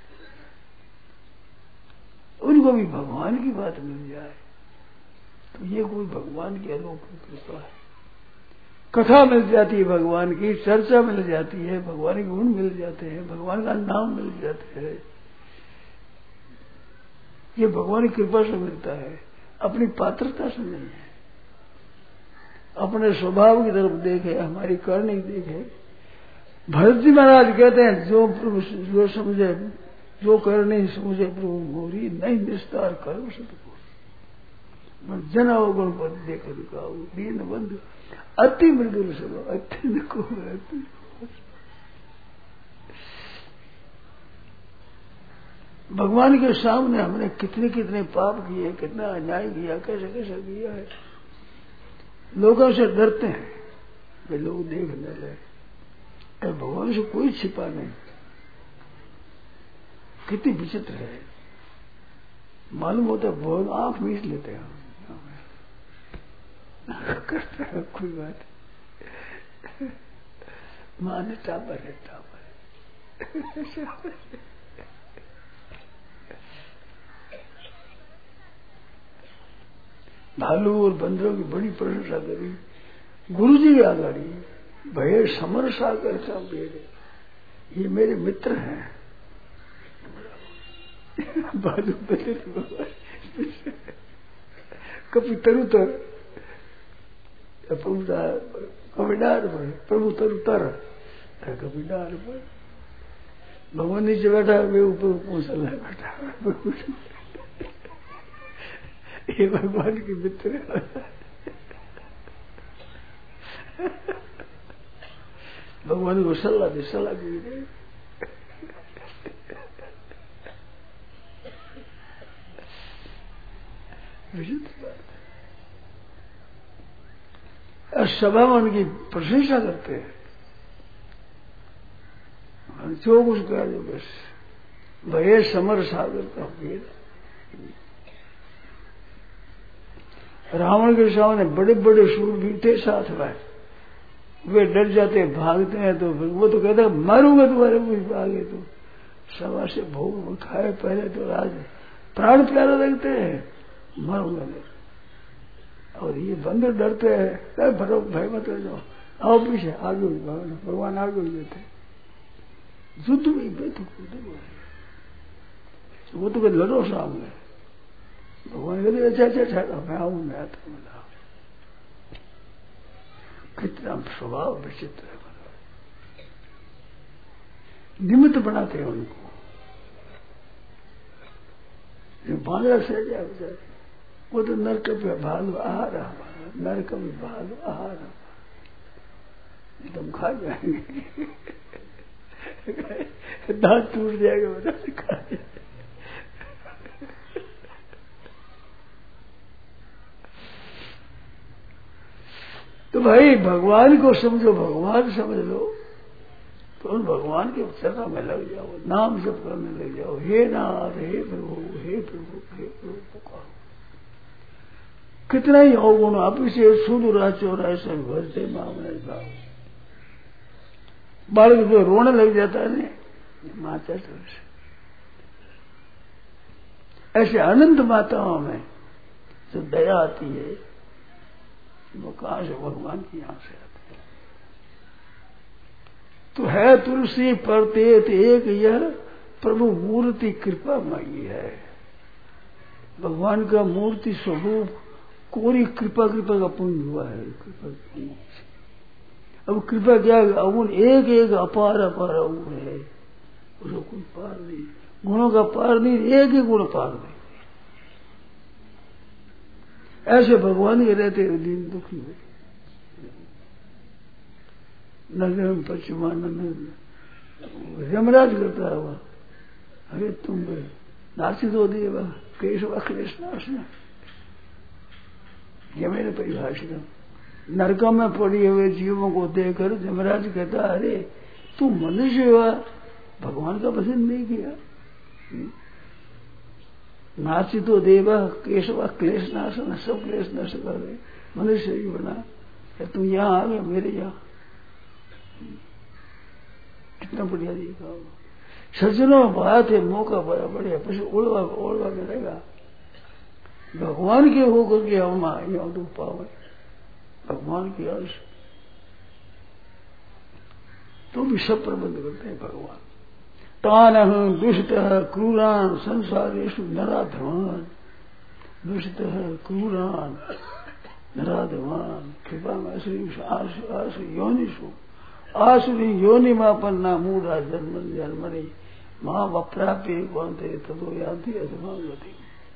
उनको भी भगवान की बात मिल जाए तो ये कोई भगवान की अलौकिक कृपा है। कथा मिल जाती है, भगवान की चर्चा मिल जाती है, भगवान के गुण मिल जाते हैं, भगवान का नाम मिल जाते हैं, ये भगवान की कृपा से मिलता है, अपनी पात्रता से नहीं है। अपने स्वभाव की तरफ देखे, हमारी करनी देखे। भरत जी महाराज कहते हैं जो समझे, जो करनी समझे प्रभु मोरी, नहीं निस्तार करो सतगुरु जन अवगुण पर देख रुकाऊ, दीन बंधु अति मृदुल सुनो, अति नको अति। भगवान के सामने हमने कितने कितने पाप किए, कितना अन्याय किया, कैसे कैसे किया है। लोगों से डरते हैं कि लोग देख न ले, भगवान से कोई छिपा नहीं। कितनी विचित्र है, मालूम होता है बहुत आंख मीच लेते हैं करते हैं कोई बात माँ ने टापर है टापर। भालू और बंदरों की बड़ी प्रशंसा करी। गुरु जी आगाड़ी भय समर सागर का बेड़े, ये मेरे मित्र हैं। भालू बंदर कभी तरुतर कभी डार पर प्रभु तरुतर कभी डार पर। भगवान नीचे बैठा, वे ऊपर पहुंचल है बैठा। ये भगवान के मित्र भगवान को सलाह दी गई। सभा में उनकी प्रशंसा करते हैं, जो कुछ कह दो बस। भय समर सागर का भेद। रावण के सामने बड़े बड़े शूरवीर थे साथ में, वे डर जाते भागते हैं। तो वो तो कहता मारूंगा तुम्हारे मुझ आगे। तो सभा से भोग खाए पहले तो राज प्राण प्यारा लगते हैं, मारूंगा नहीं। और ये बंदर डरते हैं, भरो भय मत कर जाओ, आओ पीछे आगे भगवान आगे देते। युद्ध में वो तो लड़ो सामने। भगवान कहते अच्छा मैं आऊं, मैं आता हूं। कितना स्वभाव विचित्र है। निमित्त बनाते हैं उनको। बांद्रा से जाए बेचारे, वो तो नरक पे भालू आ रहा, नरक में भालू आ रहा, तुम खा जाएंगे। दांत टूट जाएगा बता खा जाएंगे। तो भाई भगवान को समझो, भगवान समझ लो तो उन भगवान के चरणों में लग जाओ, नाम जप करने लग जाओ। हे नाथ, हे प्रभु, हे प्रभु, हे प्रभु पुकारो। कितना ही अवगुण आप इसे सुदूरा चौराहे भरते मामले जाओ। बालक जो रोने लग जाता है ना, माता से ऐसे अनंत माताओं में जो दया आती है, वो कहां से? भगवान की यहां से आती है। तो है तुलसी परतेत एक यह प्रभु मूर्ति कृपा मांगी है। भगवान का मूर्ति स्वरूप कोरी कृपा का पुण्य हुआ है। कृपा अब कृपा क्या? अवगुण एक एक अपार अवगुण है, उसको कोई पार नहीं, गुणों का पार नहीं, एक ही गुण पार नहीं। ऐसे भगवान के रहते हुए दिन दुखी हुए। नगर में पश्चिमानंद यमराज करता है वह, अरे तुम नासित हो दिए वह केशव अखिलेश नाशना। ये मेरे परिभाषित नरकों में पड़ी हुए जीवों को देखकर यमराज कहता, अरे तू मनुष्य हुआ, भगवान का भजन नहीं किया। नाचितो देव केशव क्लेश नाशन, सब क्लेश नष्ट कर दे, मनुष्य ही बना। तुम यहाँ आ गए मेरे यहाँ, कितना बढ़िया देखा। सज्जनों बात है, मौका बड़ा बढ़िया, पीछे ओढ़वा मिलेगा। भगवान के होकर के हम यहाँ डूब पावे, भगवान की अंश तो भी सब प्रबंध करते हैं भगवान। तान दुष्ट क्रूरान संसारेषु नराधमान, दुष्ट क्रूरान नराधमान कृपा में आसु योनिषु आसुरी योनिमापन्ना मूढ़ा जन्मनि मां वप्राप्य कौनते तदो याति अधमागति।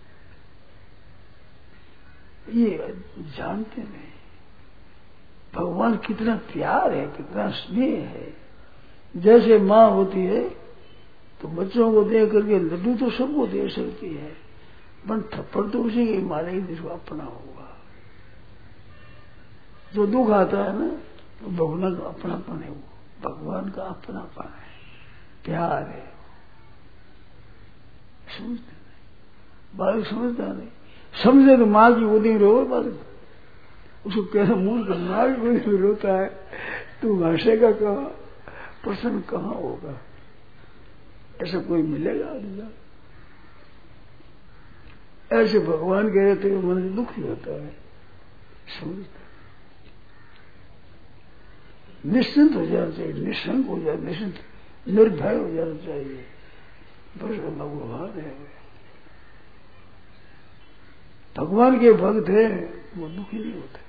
ये जानते नहीं भगवान कितना प्यार है, कितना स्नेह है। जैसे माँ होती है तो बच्चों को दे करके लड्डू तो सबको दे सकती है, पर थप्पड़ तो उसी के मारेगी जिसको अपना होगा। जो दुख आता है ना, तो भगवान का अपनापन है, वो भगवान का अपनापन है, प्यार है। समझते नहीं, बालक समझता नहीं। समझे तो माँ की गोदी में रो, बालक उसको कैसे मूर्ख माँ की गोदी में रोता है, तू हंसेगा कहाँ? प्रसन्न कहाँ होगा? ऐसा कोई मिलेगा आदमी? ऐसे भगवान के रहते हुए मन दुखी होता है, समझता, निश्चिंत हो जाना चाहिए, निशंक हो जाना, निश्चिंत निर्भय हो जाना चाहिए। बस भगवान है, भगवान के भक्त है, वो दुखी नहीं होते।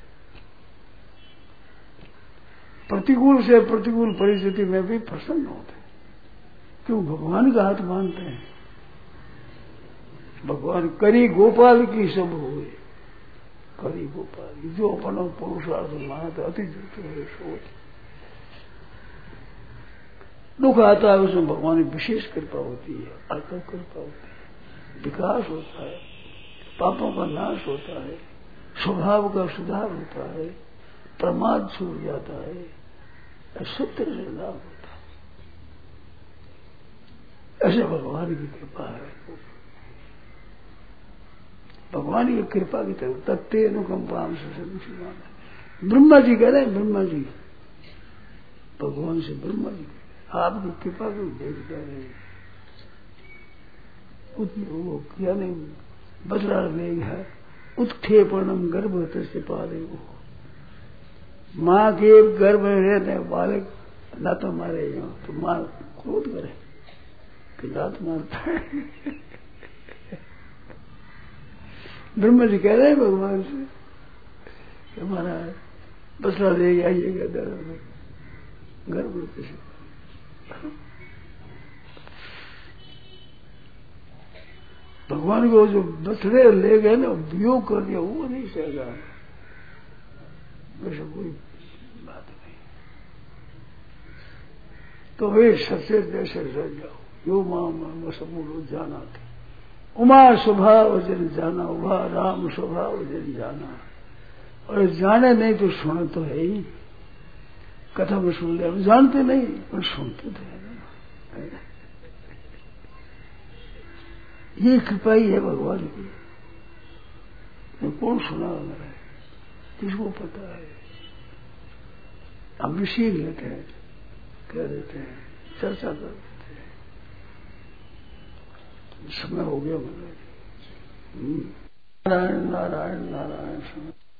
प्रतिकूल से प्रतिकूल परिस्थिति में भी प्रसन्न होते, क्यों? भगवान का हाथ मानते हैं। भगवान करी गोपाल की सब हुए, करी गोपाल जो अपना पुरुषार्थ मानते अति सोच। दुख आता है उसमें भगवान की विशेष कृपा होती है, अल्प कृपा होती है, विकास होता है, पापों का नाश होता है, स्वभाव का सुधार होता है, प्रमाद छूट जाता है, सत्य से लाभ होता है। ऐसे भगवान की कृपा है। भगवान की कृपा की तरफ तत्ते अनुकंपा से ब्रह्मा जी कह रहे हैं, ब्रह्मा जी भगवान से ब्रह्मा जी आपकी कृपा को देख रहे हैं। वो क्या नहीं बदला लेगा, उत्थेपणम गर्भ से पाले वो माँ के गर्भ में रहते बालक ना तो मारे तो माँ क्रोध करे कि दांत मारता है। ब्रह्मा जी कह रहे हैं भगवान से कि हमारा बसरा ले आइएगा गर्भ से। भगवान को जो बछड़े ले गए ना, वियोग कर दिया, वो नहीं सहेगा। वैसे कोई बात नहीं। तो वे सचेत जैसे रह जाओ, यो मां समूल जाना थी, उमा स्वभाव जन जाना, उमा राम स्वभाव जन जाना। और जाने नहीं तो सुने तो है ही, कथा में सुन ले, हम जानते नहीं पर सुनते थे। ये कृपा ही है भगवान की। कौन सुना है, किसको पता है? हम भी सीख लेते हैं, कह देते हैं, चर्चा कर देते हैं। समय हो गया मतलब। नारायण नारायण नारायण।